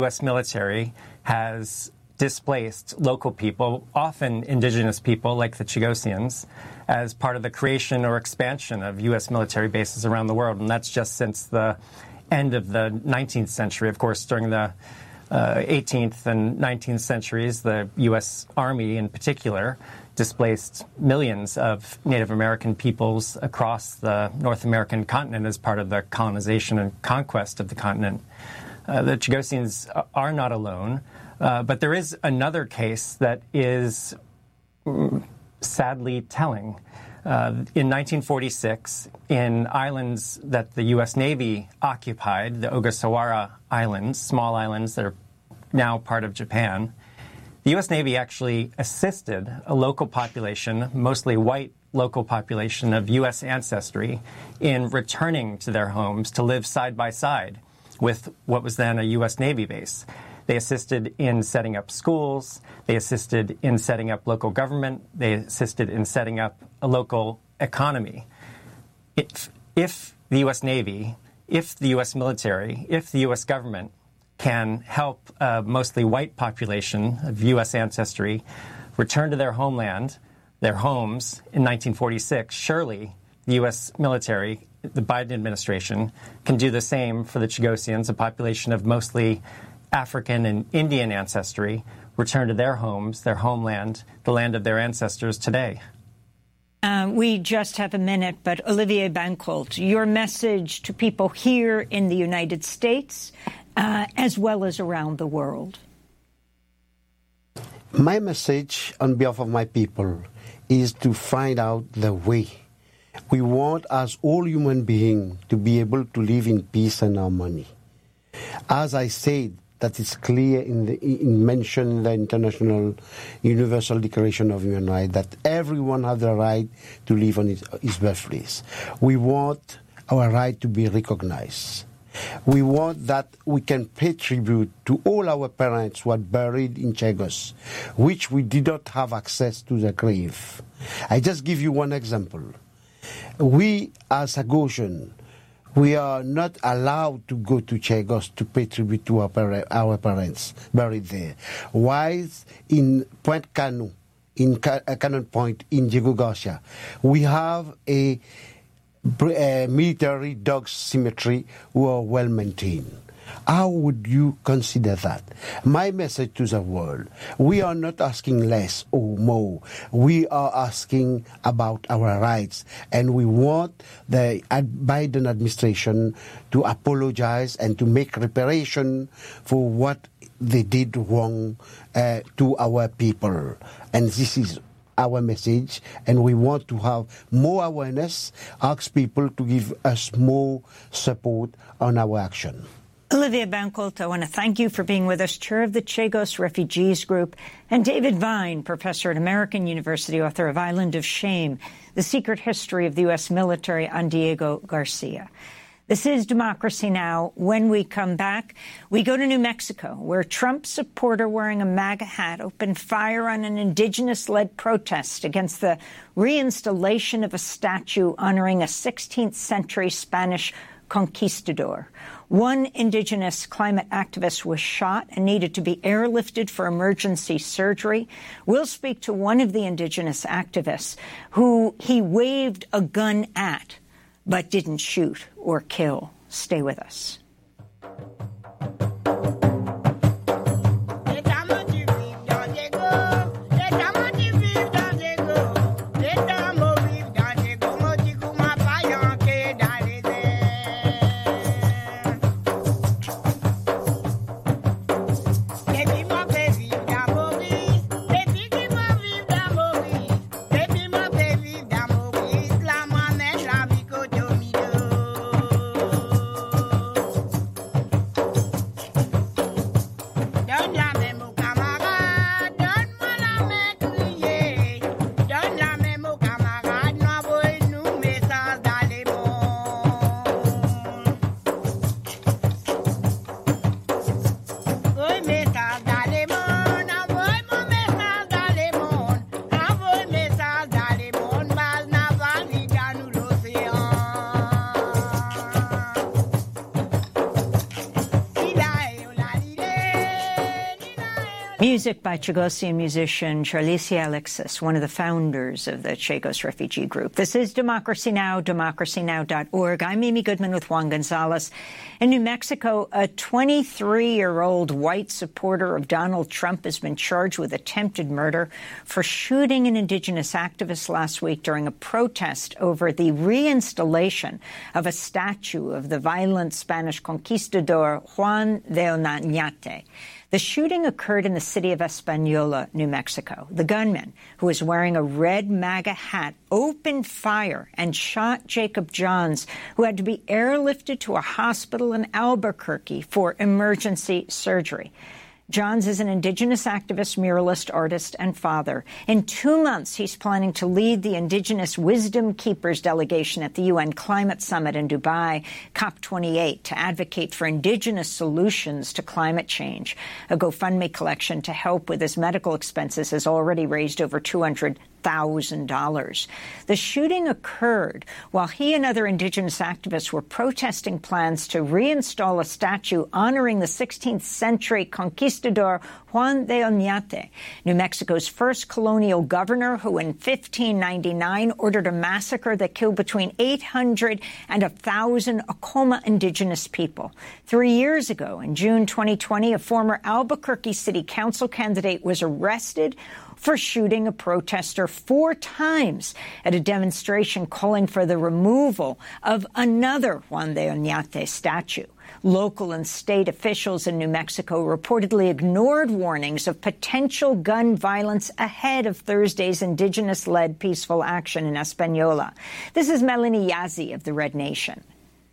U.S. military has displaced local people, often indigenous people like the Chagossians, as part of the creation or expansion of U.S. military bases around the world. And that's just since the end of the 19th century. Of course, during the 18th and 19th centuries, the U.S. Army in particular displaced millions of Native American peoples across the North American continent as part of the colonization and conquest of the continent. The Chagossians are not alone, but there is another case that is sadly telling. In 1946, in islands that the U.S. Navy occupied, the Ogasawara Islands, small islands that are now part of Japan, the U.S. Navy actually assisted a local population, mostly white local population of U.S. ancestry, in returning to their homes to live side by side with what was then a U.S. Navy base. They assisted in setting up schools. They assisted in setting up local government. They assisted in setting up a local economy. If the U.S. Navy, if the U.S. military, if the U.S. government can help a mostly white population of U.S. ancestry return to their homeland, their homes in 1946, surely the U.S. military, the Biden administration, can do the same for the Chagossians, a population of mostly African and Indian ancestry, return to their homes, their homeland, the land of their ancestors today. We just have a minute, but Olivier Bancolt, your message to people here in the United States as well as around the world. My message on behalf of my people is to find out the way. We want, as all human beings, to be able to live in peace and harmony. As I said, that is clear in mentioned in the International Universal Declaration of Human Rights, that everyone has the right to live on his birthplace. We want our right to be recognized. We want that we can pay tribute to all our parents who are buried in Chagos, which we did not have access to the grave. I just give you one example. We, as a Gaussian, we are not allowed to go to Chagos to pay tribute to our parents buried there. While in Point Cano, in Cannon Point, in Diego Garcia, we have a military dog cemetery who are well maintained. How would you consider that? My message to the world, we are not asking less or more. We are asking about our rights, and we want the Biden administration to apologize and to make reparation for what they did wrong to our people. And this is our message, and we want to have more awareness, ask people to give us more support on our action. Olivier Bancolt, I want to thank you for being with us, chair of the Chagos Refugees Group, and David Vine, professor at American University, author of Island of Shame, The Secret History of the U.S. Military on Diego Garcia. This is Democracy Now! When we come back, we go to New Mexico, where a Trump supporter wearing a MAGA hat opened fire on an indigenous-led protest against the reinstallation of a statue honoring a 16th century Spanish conquistador. One indigenous climate activist was shot and needed to be airlifted for emergency surgery. We'll speak to one of the indigenous activists who he waved a gun at, but didn't shoot or kill. Stay with us. Music by Chagosian musician Charlicia Alexis, one of the founders of the Chagos refugee group. This is Democracy Now!, democracynow.org. I'm Amy Goodman with Juan Gonzalez. In New Mexico, a 23-year-old white supporter of Donald Trump has been charged with attempted murder for shooting an indigenous activist last week during a protest over the reinstallation of a statue of the violent Spanish conquistador Juan de Oñate. The shooting occurred in the city of Española, New Mexico. The gunman, who was wearing a red MAGA hat, opened fire and shot Jacob Johns, who had to be airlifted to a hospital in Albuquerque for emergency surgery. Johns is an indigenous activist, muralist, artist, and father. In 2 months, he's planning to lead the Indigenous Wisdom Keepers delegation at the UN Climate Summit in Dubai, COP28, to advocate for indigenous solutions to climate change. A GoFundMe collection to help with his medical expenses has already raised over $200,000. The shooting occurred while he and other indigenous activists were protesting plans to reinstall a statue honoring the 16th century conquistador Juan de Oñate, New Mexico's first colonial governor, who in 1599 ordered a massacre that killed between 800 and 1,000 Acoma indigenous people. 3 years ago, in June 2020, a former Albuquerque city council candidate was arrested for shooting a protester 4 times at a demonstration calling for the removal of another Juan de Oñate statue. Local and state officials in New Mexico reportedly ignored warnings of potential gun violence ahead of Thursday's indigenous-led peaceful action in Española. This is Melanie Yazzie of the Red Nation.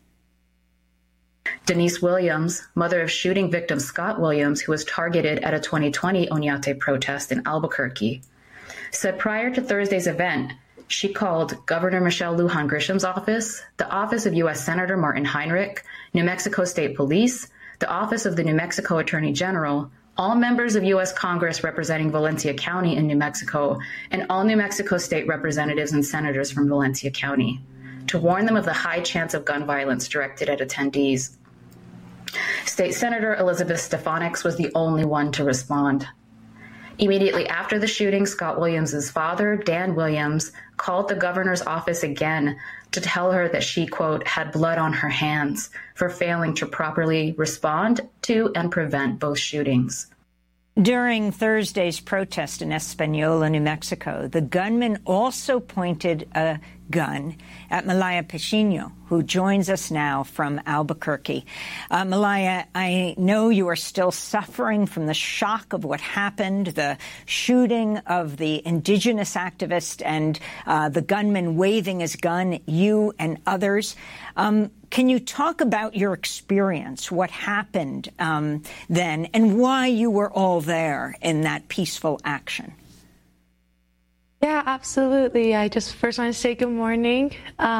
Denise Williams, mother of shooting victim Scott Williams, who was targeted at a 2020 Oñate protest in Albuquerque, said prior to Thursday's event, she called Governor Michelle Lujan Grisham's office, the office of U.S. Senator Martin Heinrich, New Mexico State Police, the office of the New Mexico Attorney General, all members of U.S. Congress representing Valencia County in New Mexico, and all New Mexico State representatives and senators from Valencia County, to warn them of the high chance of gun violence directed at attendees. State Senator Elizabeth Stefanik was the only one to respond. Immediately after the shooting, Scott Williams' father, Dan Williams, called the governor's office again to tell her that she, quote, had blood on her hands for failing to properly respond to and prevent both shootings. During Thursday's protest in Española, New Mexico, the gunman also pointed a gun at Malaya Pechino, who joins us now from Albuquerque. Malaya, I know you are still suffering from the shock of what happened, the shooting of the indigenous activist and the gunman waving his gun, you and others. Can you talk about your experience, what happened then, and why you were all there in that peaceful action? Yeah, absolutely. I just first want to say good morning.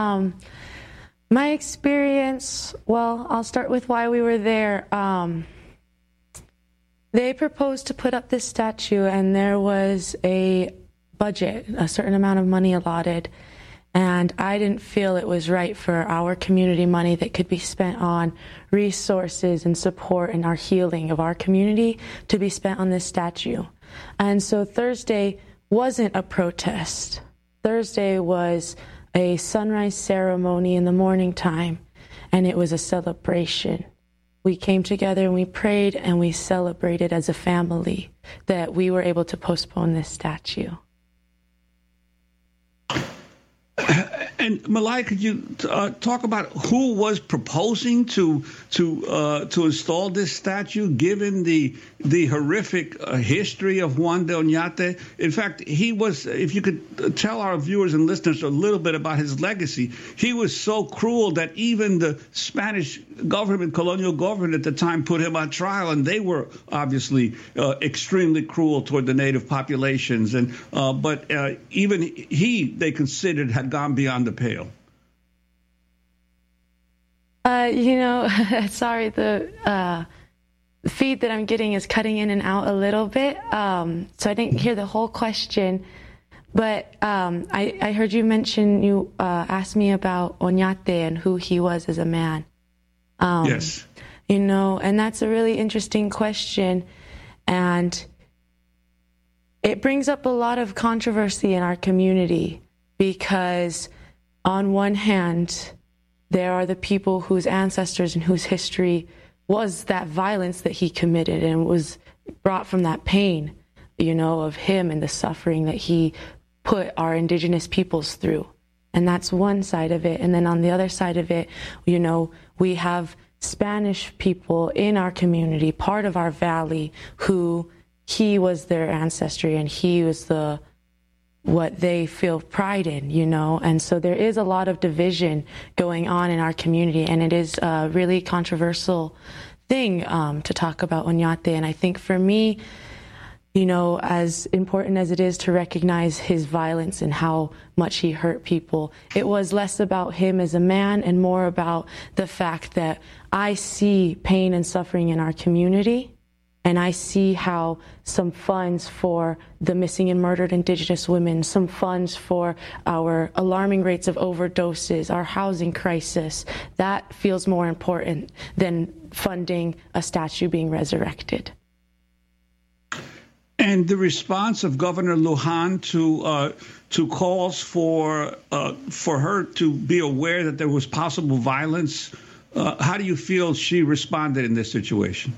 My experience, well, I'll start with why we were there. They proposed to put up this statue, and there was a budget, a certain amount of money allotted. And I didn't feel it was right for our community money that could be spent on resources and support and our healing of our community to be spent on this statue. And so Thursday wasn't a protest. Thursday was a sunrise ceremony in the morning time, and it was a celebration. We came together and we prayed and we celebrated as a family that we were able to postpone this statue. And Malaya, could you talk about who was proposing to install this statue, given the horrific history of Juan de Oñate? In fact, he was, if you could tell our viewers and listeners a little bit about his legacy, he was so cruel that even the Spanish government, colonial government at the time, put him on trial, and they were obviously extremely cruel toward the native populations. And but even they considered had gone beyond the pale. Sorry, the feed that I'm getting is cutting in and out a little bit, so I didn't hear the whole question. But I heard you mention, you asked me about Oñate and who he was as a man. Yes. And that's a really interesting question. And, it brings up a lot of controversy in our community, because on one hand, there are the people whose ancestors and whose history was that violence that he committed and was brought from that pain, you know, of him and the suffering that he put our indigenous peoples through. And that's one side of it. And then on the other side of it, you know, we have Spanish people in our community, part of our valley, who he was their ancestry and he was what they feel pride in, you know. And so there is a lot of division going on in our community, and it is a really controversial thing to talk about Oñate. And I think for me, you know, as important as it is to recognize his violence and how much he hurt people, it was less about him as a man and more about the fact that I see pain and suffering in our community, and I see how some funds for the missing and murdered Indigenous women, some funds for our alarming rates of overdoses, our housing crisis, that feels more important than funding a statue being resurrected. And the response of Governor Lujan to calls for her to be aware that there was possible violence, how do you feel she responded in this situation?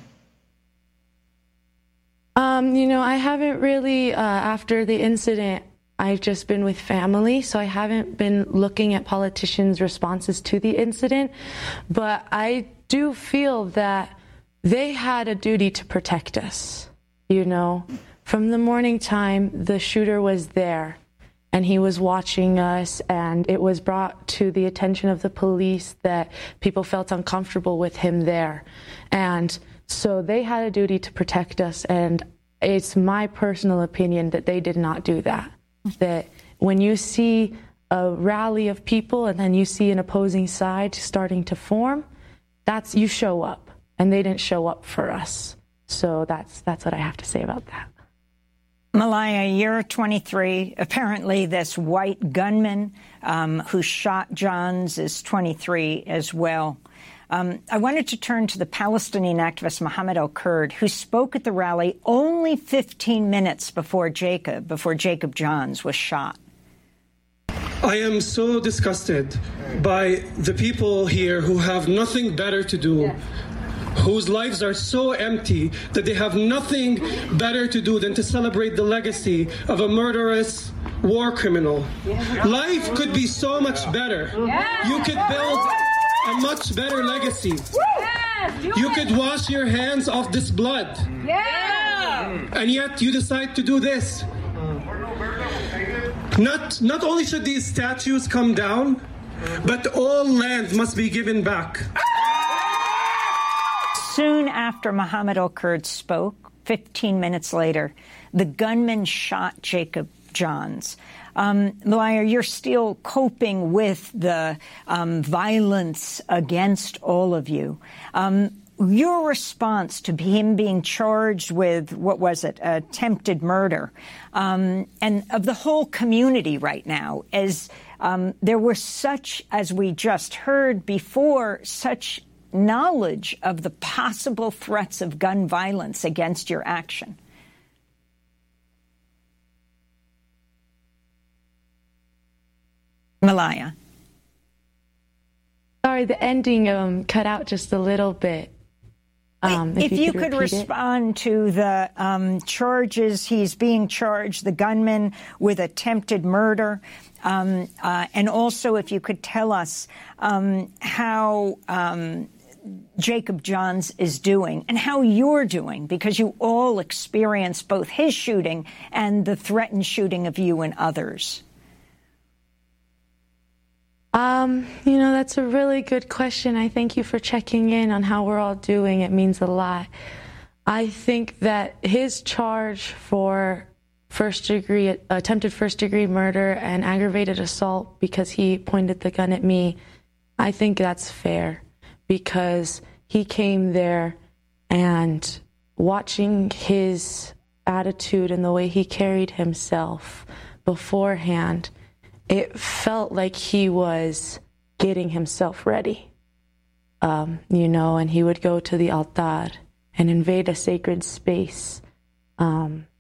You know, I haven't really, after the incident, I've just been with family, so I haven't been looking at politicians' responses to the incident. But I do feel that they had a duty to protect us, you know. From the morning time, the shooter was there, and he was watching us, and it was brought to the attention of the police that people felt uncomfortable with him there. And so they had a duty to protect us, and it's my personal opinion that they did not do that. That when you see a rally of people and then you see an opposing side starting to form, that's you show up, and they didn't show up for us. So that's what I have to say about that. Malaya, you're 23. Apparently this white gunman who shot Johns is 23 as well. I wanted to turn to the Palestinian activist Mohammed El-Kurd, who spoke at the rally only 15 minutes before Jacob Johns was shot. I am so disgusted by the people here who have nothing better to do, whose lives are so empty that they have nothing better to do than to celebrate the legacy of a murderous war criminal. Life could be so much better. You could build a much better legacy. You could wash your hands of this blood. And yet you decide to do this. Not only should these statues come down, but all land must be given back. Soon after Mohammed El-Kurd spoke, 15 minutes later, the gunman shot Jacob Johns. Malaya, you're still coping with the violence against all of you. Your response to him being charged with, what was it, attempted murder, and of the whole community right now, as there was such, as we just heard before, such knowledge of the possible threats of gun violence against your action. Malaya. Sorry, the ending cut out just a little bit. If you could respond to the charges, he's being charged, the gunman, with attempted murder. And also if you could tell us how Jacob Johns is doing and how you're doing, because you all experienced both his shooting and the threatened shooting of you and others. You know, that's a really good question. I thank you for checking in on how we're all doing. It means a lot. I think that his charge for attempted first-degree murder and aggravated assault because he pointed the gun at me, I think that's fair, because he came there and watching his attitude and the way he carried himself beforehand, it felt like he was getting himself ready, you know, and he would go to the altar and invade a sacred space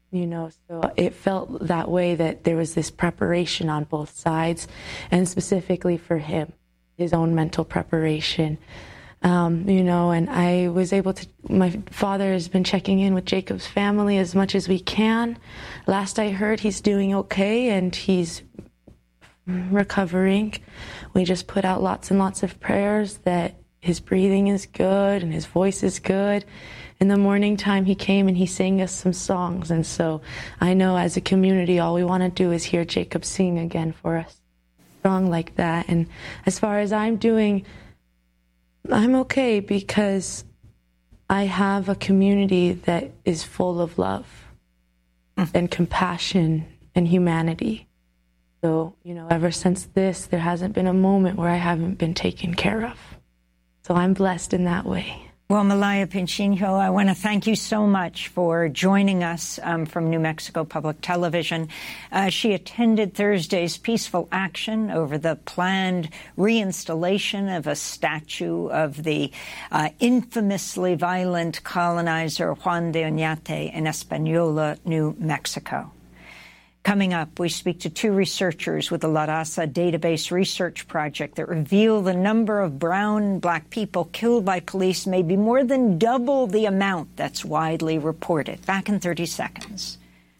So it felt that way, that there was this preparation on both sides, and specifically for him, his own mental preparation. And I was able to, my father has been checking in with Jacob's family as much as we can. Last I heard, he's doing okay and he's recovering. We just put out lots and lots of prayers that his breathing is good and his voice is good. In the morning time, he came and he sang us some songs. And so I know as a community, all we want to do is hear Jacob sing again for us, strong like that. And as far as I'm doing, I'm okay because I have a community that is full of love and compassion and humanity. So, ever since this, there hasn't been a moment where I haven't been taken care of. So I'm blessed in that way. Well, Malaya Pincinho, I want to thank you so much for joining us from New Mexico Public Television. She attended Thursday's peaceful action over the planned reinstallation of a statue of the infamously violent colonizer Juan de Oñate in Española, New Mexico. Coming up, we speak to two researchers with the La Raza Database Research Project that reveal the number of brown and black people killed by police may be more than double the amount that's widely reported. Back in 30 seconds.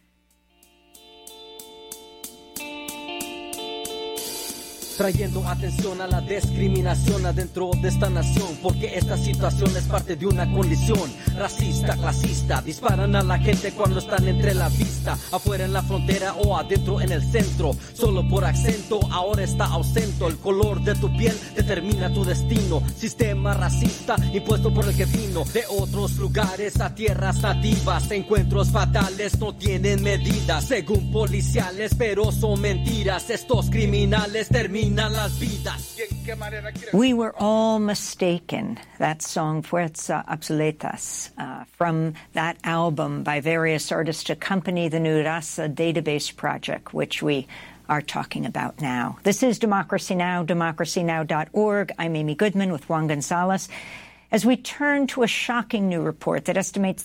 Trayendo atención a la discriminación adentro de esta nación, porque esta situación es parte de una condición racista, clasista. Disparan a la gente cuando están entre la vista, afuera en la frontera o adentro en el centro. Solo por acento ahora está ausente. El color de tu piel determina tu destino. Sistema racista impuesto por el que vino de otros lugares a tierras nativas. Encuentros fatales no tienen medidas, según policiales, pero son mentiras. Estos criminales terminan. We Were All Mistaken, that song Fuerza Obsoletas, from that album by various artists to accompany the New Raza Database Project, which we are talking about now. This is Democracy Now!, democracynow.org. I'm Amy Goodman with Juan Gonzalez. As we turn to a shocking new report that estimates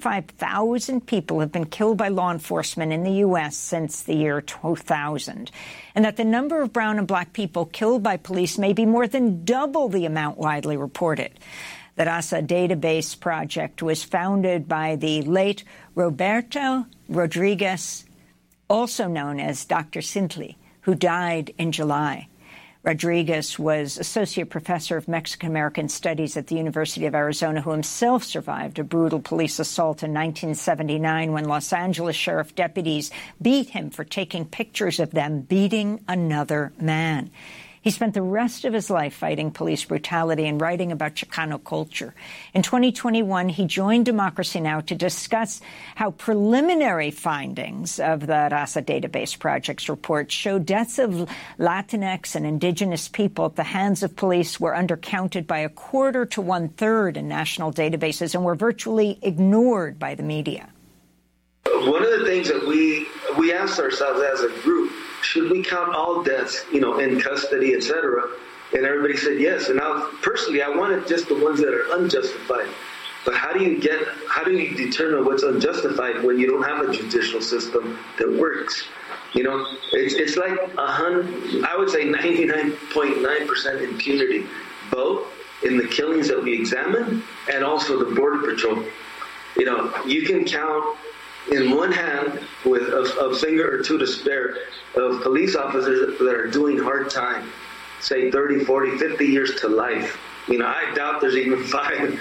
35,000 people have been killed by law enforcement in the U.S. since the year 2000, and that the number of brown and black people killed by police may be more than double the amount widely reported. The Raza Database Project was founded by the late Roberto Rodriguez, also known as Dr. Sintli, who died in July. Rodriguez was Associate Professor of Mexican-American Studies at the University of Arizona, who himself survived a brutal police assault in 1979 when Los Angeles sheriff deputies beat him for taking pictures of them beating another man. He spent the rest of his life fighting police brutality and writing about Chicano culture. In 2021, he joined Democracy Now! To discuss how preliminary findings of the Raza Database Project's report show deaths of Latinx and indigenous people at the hands of police were undercounted by a quarter to one-third in national databases and were virtually ignored by the media. One of the things that we asked ourselves as a group, should we count all deaths, in custody, et cetera? And everybody said yes. And now, personally, I wanted just the ones that are unjustified. But how do you determine what's unjustified when you don't have a judicial system that works? It's like I would say 99.9% impunity, both in the killings that we examine and also the Border Patrol. You can count in one hand with a finger or two to spare of police officers that are doing hard time, say 30, 40, 50 years to life. I doubt there's even 5.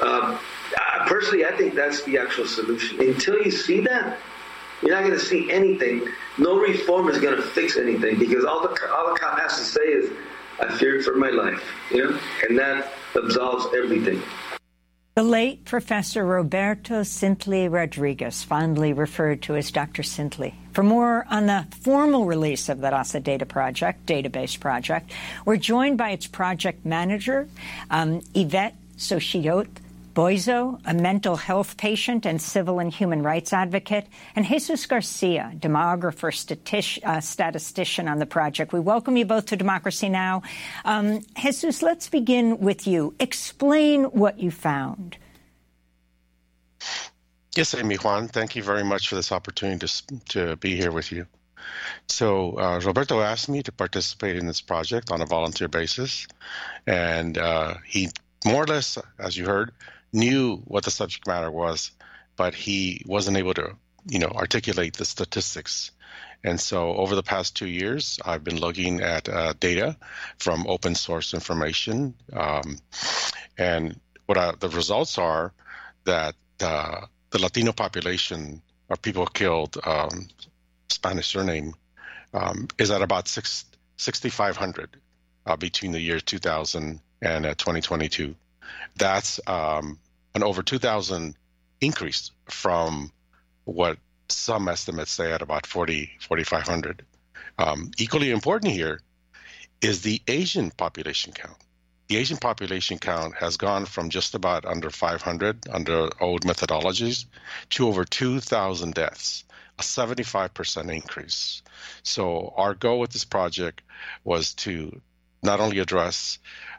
Personally, I think that's the actual solution. Until you see that, you're not going to see anything. No reform is going to fix anything because all the cop has to say is, I feared for my life, and that absolves everything. The late Professor Roberto Sintli Rodriguez, fondly referred to as Dr. Sintli. For more on the formal release of the Raza Database Project, we're joined by its project manager, Yvette Sochiot Boizo, a mental health patient and civil and human rights advocate, and Jesus Garcia, demographer, statistician on the project. We welcome you both to Democracy Now! Jesus, let's begin with you. Explain what you found. Yes, Amy Juan, thank you very much for this opportunity to be here with you. So Roberto asked me to participate in this project on a volunteer basis, and he more or less, as you heard, knew what the subject matter was, but he wasn't able to, articulate the statistics. And so over the past 2 years, I've been looking at data from open source information, and the results are that the Latino population of people killed, Spanish surname, is at about 6,500 between the year 2000 and 2022. That's an over 2,000 increase from what some estimates say at about 4,500. Equally important here is the Asian population count. The Asian population count has gone from just about under 500 under old methodologies to over 2,000 deaths, a 75% increase. So our goal with this project was to not only address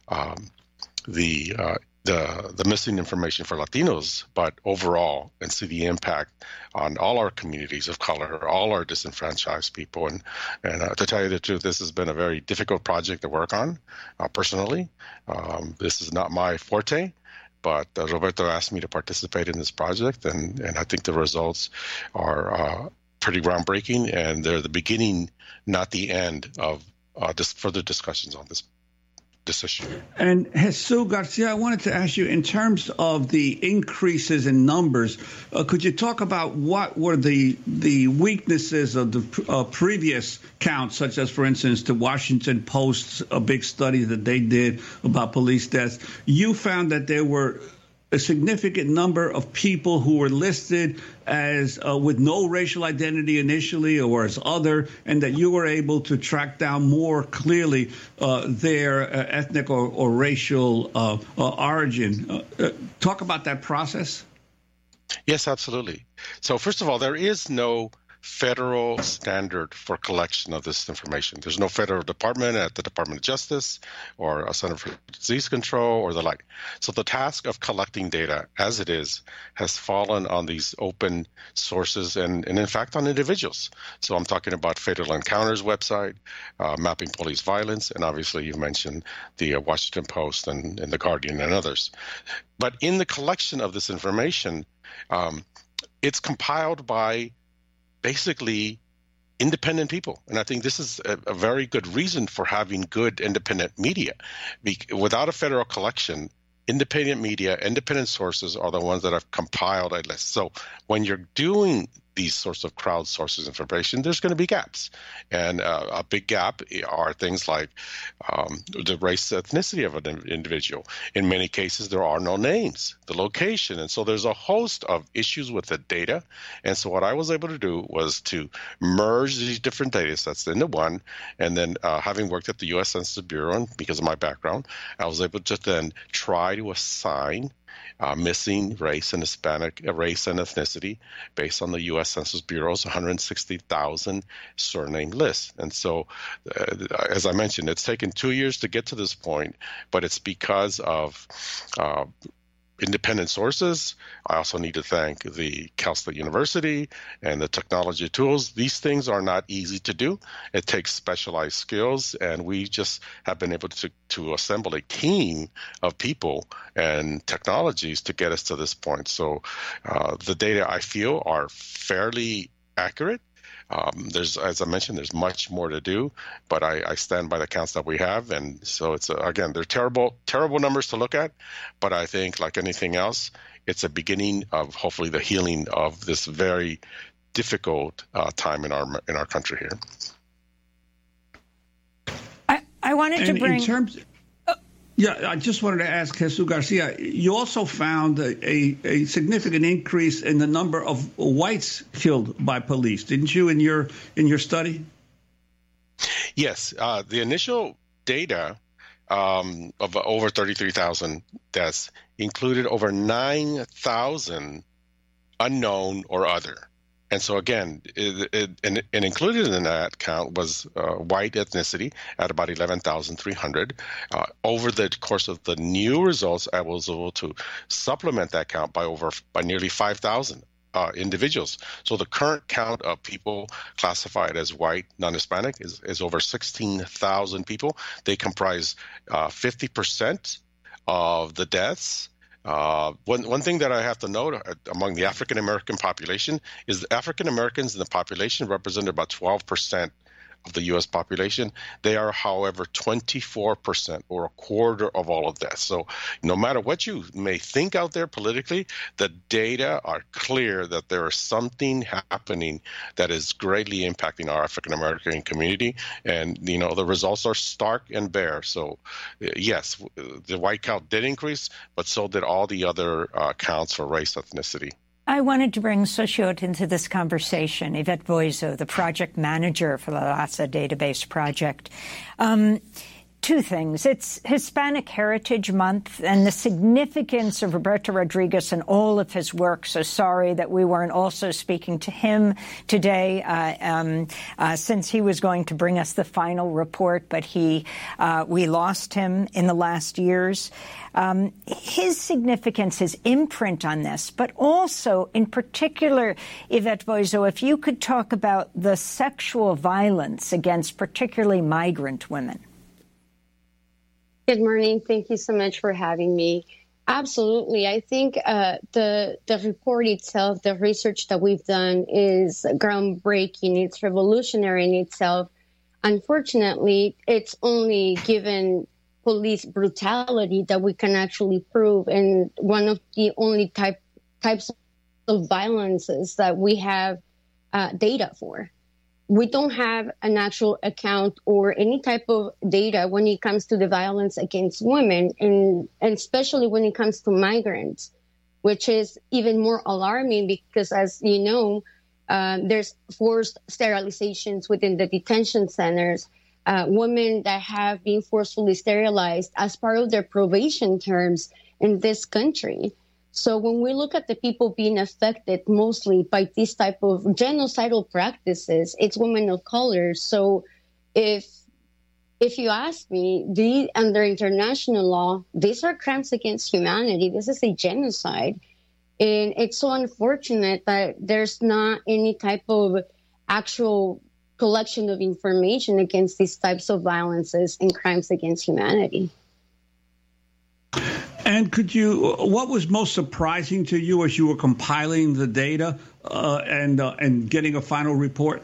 the missing information for Latinos, but overall, and see the impact on all our communities of color, all our disenfranchised people. And to tell you the truth, this has been a very difficult project to work on personally. This is not my forte, but Roberto asked me to participate in this project, and I think the results are pretty groundbreaking, and they're the beginning, not the end, of further discussions on this issue. And Jesus Garcia, I wanted to ask you, in terms of the increases in numbers, could you talk about what were the weaknesses of the previous counts, such as, for instance, the Washington Post's a big study that they did about police deaths? You found that there were a significant number of people who were listed as with no racial identity initially or as other, and that you were able to track down more clearly their ethnic or racial origin. Talk about that process. Yes, absolutely. So first of all, there is no federal standard for collection of this information. There's no federal department at the Department of Justice or a Center for Disease Control or the like. So the task of collecting data as it is has fallen on these open sources and in fact on individuals. So I'm talking about Fatal Encounters website, Mapping Police Violence, and obviously you mentioned the Washington Post and the Guardian and others. But in the collection of this information, it's compiled by basically independent people. And I think this is a very good reason for having good independent media. Without a federal collection, independent media, independent sources are the ones that have compiled a list. So when you're doing these sorts of crowdsources information, there's going to be gaps. And a big gap are things like the race, ethnicity of an individual. In many cases, there are no names, the location. And so there's a host of issues with the data. And so what I was able to do was to merge these different data sets into one. And then having worked at the U.S. Census Bureau, and because of my background, I was able to then try to assign missing race and Hispanic race and ethnicity based on the U.S. Census Bureau's 160,000 surname list. And so, as I mentioned, it's taken 2 years to get to this point, but it's because of independent sources. I also need to thank the Cal State University and the technology tools. These things are not easy to do. It takes specialized skills, and we just have been able to assemble a team of people and technologies to get us to this point. So the data, I feel, are fairly accurate. As I mentioned, there's much more to do, but I stand by the counts that we have. And so it's, again, they're terrible numbers to look at, but I think like anything else, it's a beginning of hopefully the healing of this very difficult time in our country here. I wanted to bring... Yeah, I just wanted to ask Jesus Garcia, you also found a significant increase in the number of whites killed by police, didn't you, in your study? Yes. The initial data of over 33,000 deaths included over 9,000 unknown or other. And so, again, and included in that count was white ethnicity at about 11,300. Over the course of the new results, I was able to supplement that count by nearly 5,000 individuals. So the current count of people classified as white, non-Hispanic is over 16,000 people. They comprise 50% of the deaths. One thing that I have to note among the African American population is African Americans in the population represent about 12% of the U.S. population. They are, however, 24% or a quarter of all of that. So no matter what you may think out there politically, the data are clear that there is something happening that is greatly impacting our African American community. And, the results are stark and bare. So, yes, the white count did increase, but so did all the other counts for race, ethnicity. I wanted to bring Xochitl into this conversation, Yvette Boiso, the project manager for the LAHSA Database Project. Two things. It's Hispanic Heritage Month and the significance of Roberto Rodriguez and all of his work. So sorry that we weren't also speaking to him today since he was going to bring us the final report, but we lost him in the last years. His significance, his imprint on this, but also in particular, Yvette Boiso, if you could talk about the sexual violence against particularly migrant women. Good morning. Thank you so much for having me. Absolutely. I think the report itself, the research that we've done is groundbreaking. It's revolutionary in itself. Unfortunately, it's only given police brutality that we can actually prove, and one of the only types of violences that we have data for. We don't have an actual account or any type of data when it comes to the violence against women, and especially when it comes to migrants, which is even more alarming because, as you know, there's forced sterilizations within the detention centers. Women that have been forcefully sterilized as part of their probation terms in this country. So when we look at the people being affected mostly by this type of genocidal practices, it's women of color. So if you ask me, under international law, these are crimes against humanity. This is a genocide. And it's so unfortunate that there's not any type of actual collection of information against these types of violences and crimes against humanity. And what was most surprising to you as you were compiling the data and getting a final report?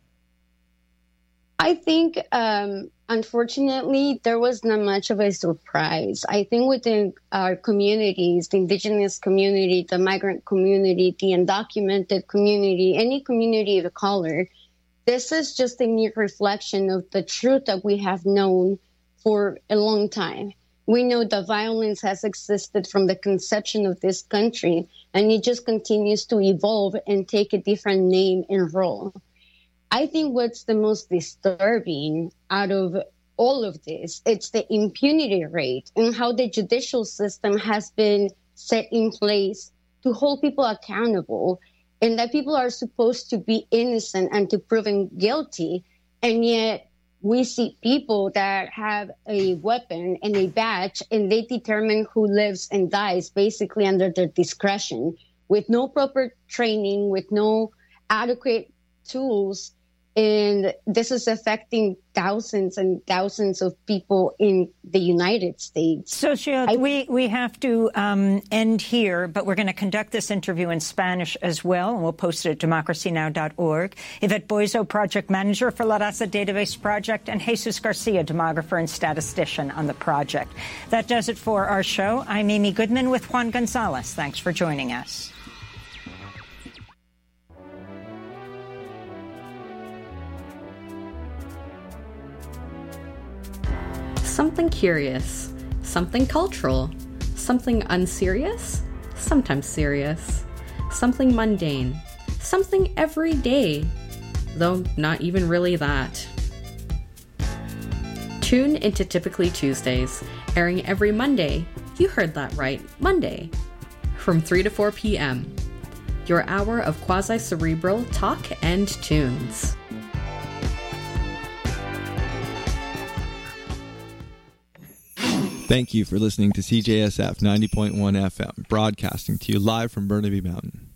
I think, unfortunately, there was not much of a surprise. I think within our communities, the indigenous community, the migrant community, the undocumented community, any community of color, this is just a mere reflection of the truth that we have known for a long time. We know that violence has existed from the conception of this country, and it just continues to evolve and take a different name and role. I think what's the most disturbing out of all of this, it's the impunity rate and how the judicial system has been set in place to hold people accountable, and that people are supposed to be innocent and to proven guilty, and yet we see people that have a weapon and a badge, and they determine who lives and dies basically under their discretion, with no proper training, with no adequate tools. And this is affecting thousands and thousands of people in the United States. Xochitl, we have to end here, but we're going to conduct this interview in Spanish as well, and we'll post it at democracynow.org. Yvette Boiso, project manager for LAHSA Database Project, and Jesus Garcia, demographer and statistician on the project. That does it for our show. I'm Amy Goodman with Juan Gonzalez. Thanks for joining us. Something curious, something cultural, something unserious, sometimes serious, something mundane, something everyday, though not even really that. Tune into Typically Tuesdays, airing every Monday. You heard that right, Monday, from 3 to 4 p.m. Your hour of quasi-cerebral talk and tunes. Thank you for listening to CJSF 90.1 FM, broadcasting to you live from Burnaby Mountain.